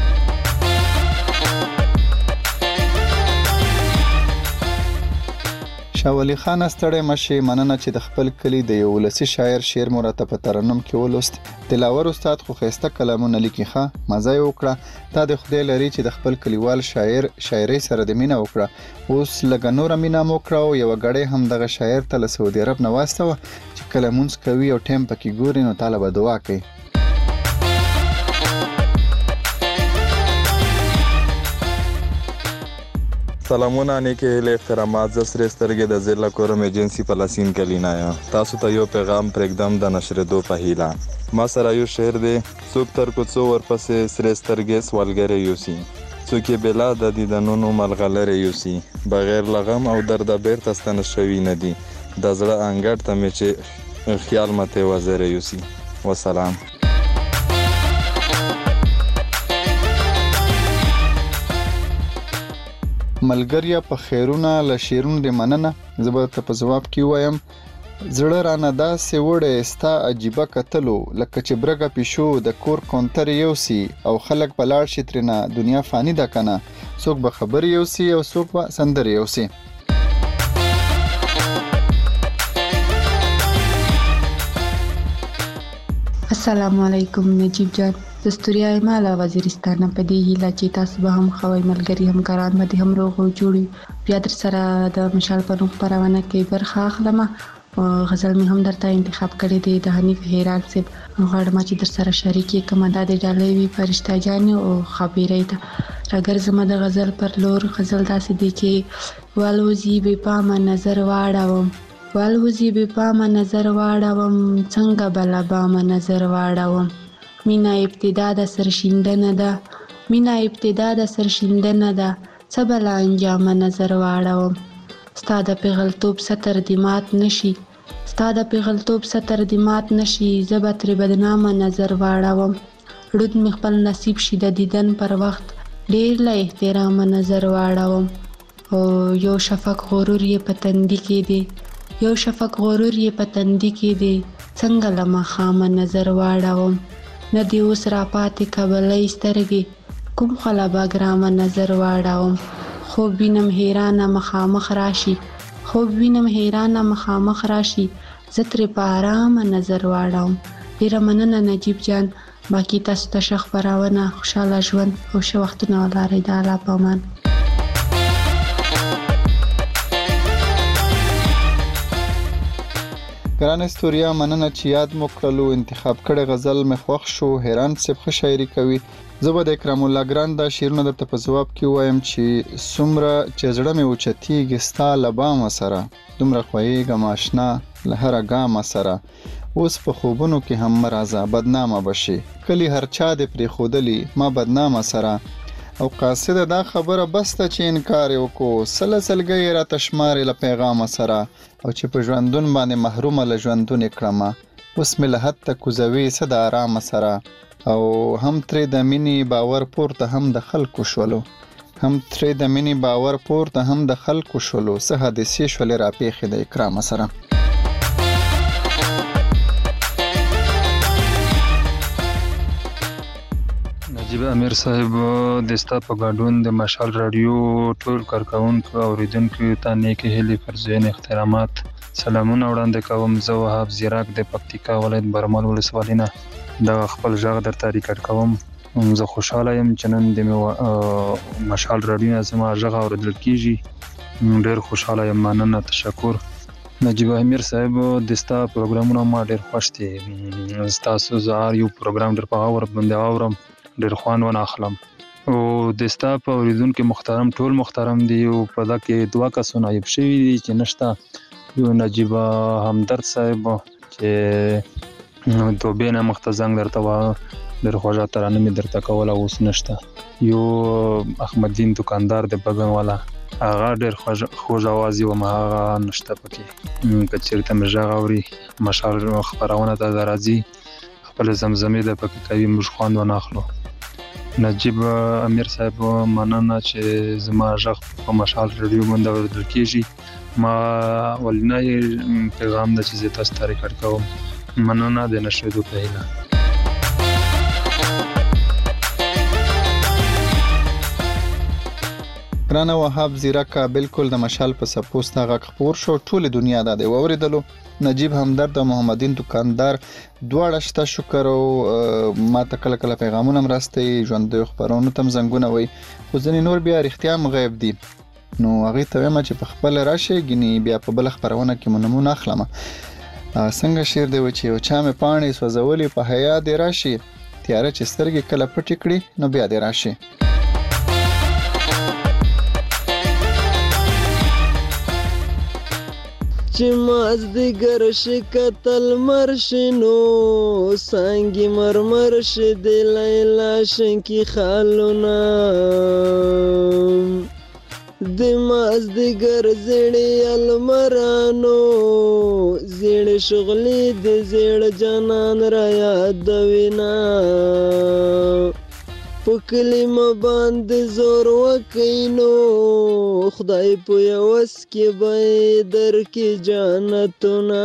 شاه ولی خان ستړی مشي مننه چې د خپل کلی د یو ولسی شاعر شعر مرته په ترنم کې ولوست. دلاور استاد خو خسته کلامونه لیکي ښه مزه یې وکړه تا د خدای لري چې د خپل کلیوال شاعر شاعري سره د مینا وکړه اوس لګ نور مینا وکړه او یو غړې هم دغه شاعر ته له سعودي عرب نه واسطه چې کلمونس کوي او ټیم پکې ګوري نو طالب دعا کوي. سلامونه نیکه هیله احترامات ز سره سترګې د ضلع کورم ایجنسی پلاسین کلینا یا تاسو ته یو پیغام پرېږدم د نشر دو په هیله ما سره یو شعر دی څوک تر کوڅو ورپسې سره سترګې سوالګری یوسي څوک بلا د دیدنونو ملغلره یوسي بغیر لغم او درد بیرته ستنه شوی نه دی د زړه انګړ ته مې چې خیال مته وزره یوسي. والسلام. ملګریا په خیرونه له شیرونو د مننه زبر ته په جواب کې وایم زړه رانه داسې وړې ستا عجیبه کتلو لکه چې برګه پیشو د کور کونتر یوسي او خلک په لاړ شي ترنه دنیا فانی ده کنه څوک به خبر یوسي او څوک به سندر یوسي. السلام علیکم نجیب جان دستوریا مالا وزیرستان په دې هیله چې تاسو به هم خوي ملګری همکاران مده هم روغ او جوړي بیا در سره د مشال په نوم خبرونه کې برخه اخلم غزل می هم درته انتخاب کړی دی د حنیف هیرال صاحب غواړم چې در سره شریکي کوم د ډالۍ وی فرشته جان او خبيره ته راګر زما د غزل پر لور غزل داسې دی چې والوزی به پامه نظر واړوم والوزی به پامه نظر واړوم څنګه بلا بامه نظر واړوم مینا ابتدا د سرشیندنه ده مینا ابتدا د سرشیندنه ده څه بل انجام نظر واړوم ستا د پیغلتوب ستر دی مات نشي ستا د پیغلتوب ستر دی مات نشي زه به ترې بدنامه نظر واړوم ړوند مې خپل نصیب شي د دیدن پر وخت ډېر له احترامه نظر واړوم او یو شفق غرور یې په تندي کې دی یو شفق غرور یې په تندي کې دی څنګه له ماښامه نظر واړوم نه دی اوس را پاتې کبلۍ سترګې کوم خلا به ګرامه نظر واړوم خوب وینم حیرانه مخامخ راشي خوب وینم حیرانه مخامخ راشي زه ترې په ارامه نظر واړوم. ډېره مننه نجیب جان باقي تاسو ته ښه خپرونه خوشحاله ژوند او ښه وختونه ولرئ د الله په امان. ګران استوریا مننه چې یاد مو کړلو انتخاب کړی غزل مې خوښ شو هیران صاحب ښه شاعري کوي زه به د اکرام الله ګران دا شعرونه درته په ځواب کې وایم چې څومره چې زړه مې اوچتېږي ستا له بامه سره دومره خوښېږم اشنا له هره ګامه سره اوس په خوبونو کې هم مه راځه بدنامه به شي کلي هر چا دې پرېښودلي ما بدنامه سره او قاصده دا خبره بس ته چې انکار یې وکړو سله سلګۍ یې راته شمارې له پیغامه سره او چې په ژوندون باندې محرومه له ژوندون یې کړمه اوس مې له حد ته کوزوي څه د ارامه سره او هم ترې د مینې باور پورته هم د خلکو شولو هم ترې د مینې باور پورته هم د خلکو شولو څه حادثې شولې راپېښې د اکرامه سره. نجیب امیر صاحب د ستا په ګډون د مشال رادیو ټول کارکونکو اوریدونکو ته نیکې هیلې فرزین احترامات سلامونه وړاندې کوم. زه وهاب زیراک د پکتیکا ولایت برمل ولسوالۍ نه د خپل غږ درته ریکارډ کوم. زه خوشحاله یم چې نن د مشال رادیو نه زما غږ اوریدل کیږي ډېر خوشحاله یم مننه تشکر. نجیب امیر صاحب د ستا پروګرامونه ما ډېر خوښ دي ستاسو زه هر یو پروګرام ډېر په غور باندې اورم ډېر خوند ونه اخلم او د ستا په اوریدونکو محترم ټول محترم دی او په دا کې دوه کسونه عیب شوي دي چې نشته یو نجیب همدرد صاحب چې دوبې نه مخته زنګ درته وه ډېر خوږه ترانه مې درته کوله اوس نشته یو احمد دین دکاندار د بګن والا هغه ډېر خوږ اواز یې وم هغه نشته پکې که چېرته مې غږ اوري مشال خپرونه ته د راځي خپل زمزمې د پکې کوي موږ خوند ونه اخلو نجیب امیر صاحب مننه چې زما غږ په مشال رادیو باندې اورېدل کېږي ما ولنی پیغام د چې زه تاسو ته ریکارډ کوم مننه د نشریدو په هیله ګرانه وهاب زیرکه بالکل د مشال په څپو ستا غږ خپور شو ټولې دنیا دا دی واورېدلو نجیب همدرد او محمدین دکاندار دواړه شته شکر او ما ته کله کله پیغامونه هم راستوي ژوندیو خپرونو ته هم زنګونه وایي خو ځینې نور بیا رښتیا هم غیب دي نو هغې ته وایم چې په خپله راشئ ګینې بیا په بله خپرونه کې مو نمونه اخلمه څنګه شعر دی و چې یو چا مې پاڼې سوځولې په حیا دې راشي تیاره چې سترګې کله پټې کړي نو بیا دې راشي چې مازدیګر شي کتل مرشنو سانګي مرمر شي د لیلا شنکی خالونه د مازدیګر زړې المرانو زړې شغلې د زړ جانان را یادوینا پکلی مباند زور وکینو خدای په یوس کې به در کې جانتونه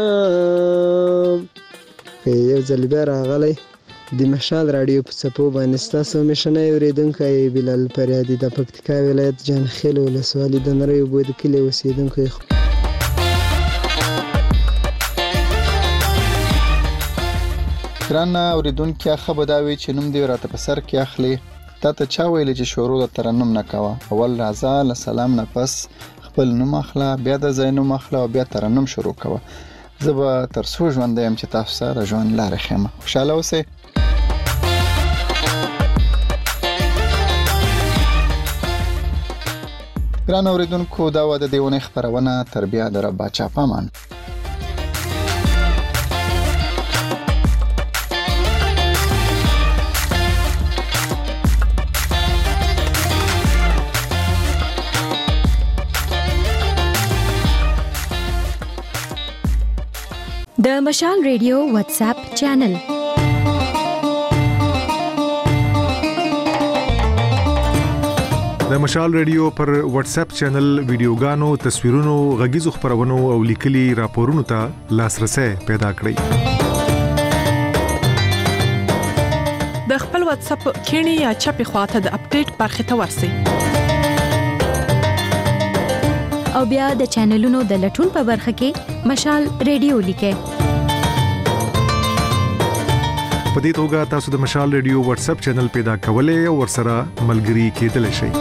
یو ځل بیا راغلی د مشال راډیو په څپو باندې ستاسو میشنی اورېدونکی بلال فریادي د پکتیکا ولایت جانخیل ولسوالي د نری اوبو د کلي اوسېدونکی ګرانه اورېدونکي ښه به دا وي چې نوم دې راته په سر کې اخلي تا ته چا ویلي چې شروع د ترنم نه کوه اول راځه له سلام نه پس خپل نوم اخله بیا د ځای نوم اخله او بیا ترنم شروع کوه زه به تر څو ژوندی یم چې تاسو سره د ژوند لارې ښیم خوشحاله اوسئ ګرانو اورېدونکو دا وه د دې اونۍ خپرونه تر بیا د رب باچا په امان د مشال ریډیو واتس اپ چینل د مشال ریډیو پر واتس اپ چینل ویډیوګانو تصویرونو غږیزو خبرونو او لیکلي راپورونو ته لاسرسي پیدا کړئ د خپل واتس اپ کینی یا چپی خواته د اپډیټ برخه ته ورسی او بیا د چینلونو د لټون په برخه کې مشال ریډیو لیکه په دې توګه تاسو د مشال ریډیو واتس اپ چینل پیدا کولای او ورسره ملګري کېدلی شئ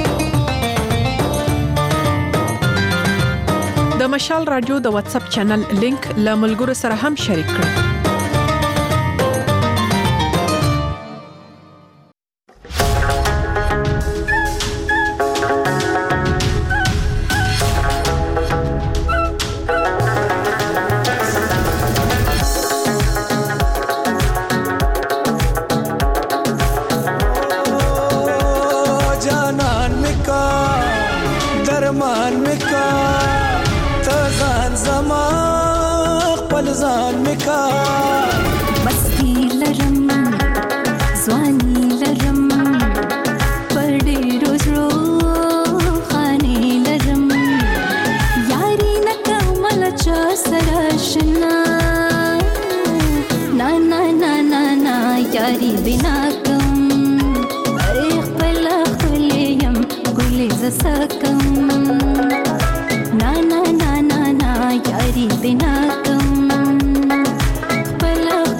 د مشال رادیو د واتس اپ چینل لینک له ملګرو سره هم شریک کړئ ना ना ना ना यारी बिना तुम पलक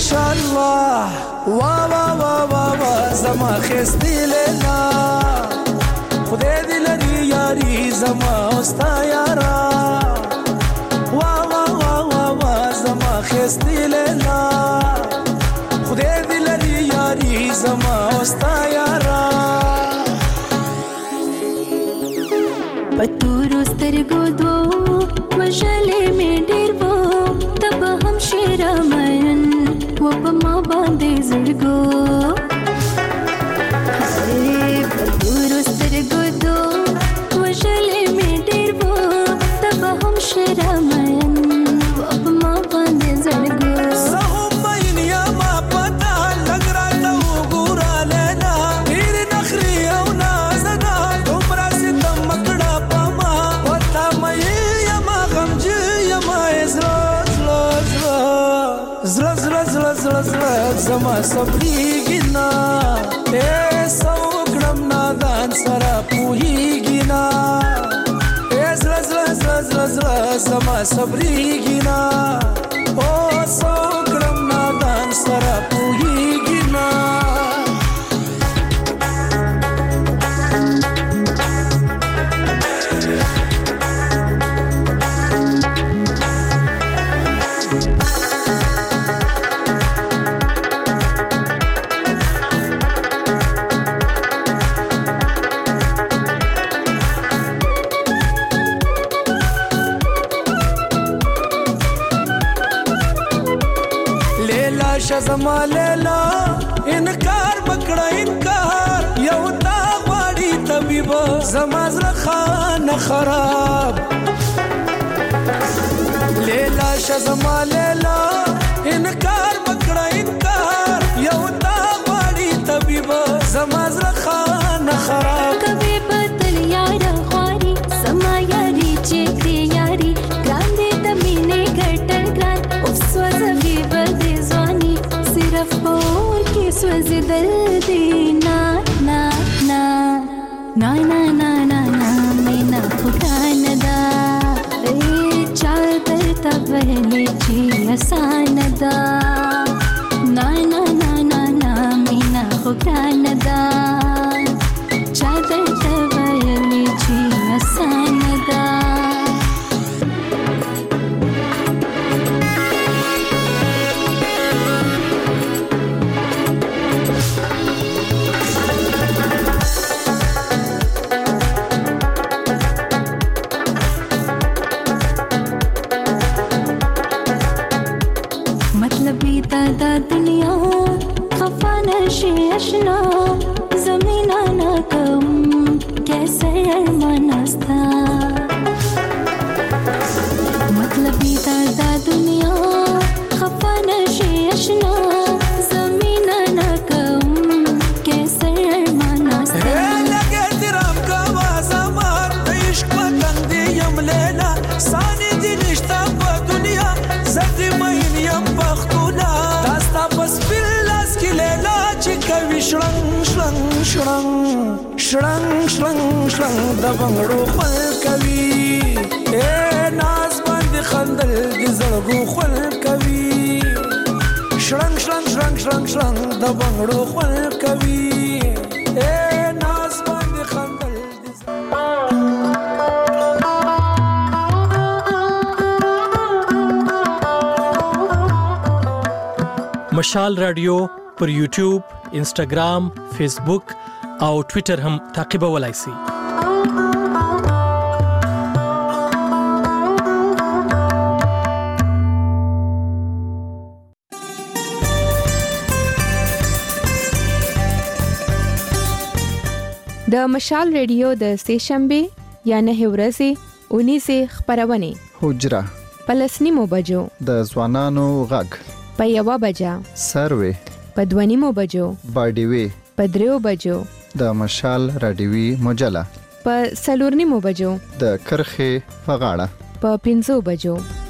ماشاءالله وا وا وا وا وا زما خستی لیلا خدای دې لري یاري زما اوستا یارا وا وا وا وا وا زما خستی لیلا خدای دې لري یاري زما اوستا یارا پتورو سترګو دو وژلې مې ډېر وو تب هم شعر مین و په ما باندې زړګو پتورو سترګو دو وژلې مې ډېر وو تب هم شعر مین و په ما باندې زړګو زما صبرېږي نه اے سوکړم نادان سره پوهېږي نه اے زړه زړه زړه زړه زړه زما صبرېږي نه او سوکړم نادان سره پوهېږي نه زما لیلا انکار بکړه انکار یو تا غواړي طبيب زما زړه خانه خراب لیلا ش زما لیلا انکار بکړه انکار یو تا غواړي طبيب زما زړه خانه خراب کبي بدل یار غواړي سما یاري چې دې یاري ګران دې د مینې ګټل ګران اوس وځي بده ځواني صرف اور کې سوځي دل دې نا نا نا نا نا نا نا نا مینا خدان دا ای چال درتا وهلې چې آسان دا نا نا نا نا نا مینا خدان دا چال درتا وهلې چې آسان دا دا دنیا خفا نشي اشنا زمینا نہ کم کیسے ارمانستا مطلب دا دا دنیا خفا نشي اشنا زمینا نہ کم کیسے ارمانستا لگے تیرام کا وازمار عشق پتنگ دی یم لیلا سانی دی نشتا پا دنیا زدی مہین یم پختونا داستا پس پیلاس کی لیلا چی کوي شرنگ شرنگ شرنگ شرنگ شرنگ شرنگ دا بنگڑو خل کوي اے ناز باندې خندل دی زړګو خل کوي شرنگ شرنگ شرنگ شرنگ شرنگ دا بنگڑو خل کوي اے ناز باندې خندل دی مشال رادیو پر یوټیوب، انسټاګرام، فیسبوک او ټوئیټر هم تعقیبولای شئ. د مشال رادیو د سهشنبه یا نه ورځې اونیزه خبرونه حجره پلسنیمو بجو د ځوانانو غږ په یوه بجه سروي په دوانیمو بجو باډیوي په دریو بجو د مشال رادیوي مجله په سلورنیمو بجو د کرخه په غاړه په پنځو بجو